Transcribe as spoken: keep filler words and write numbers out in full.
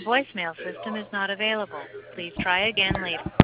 voicemail system is not available. Please try again later.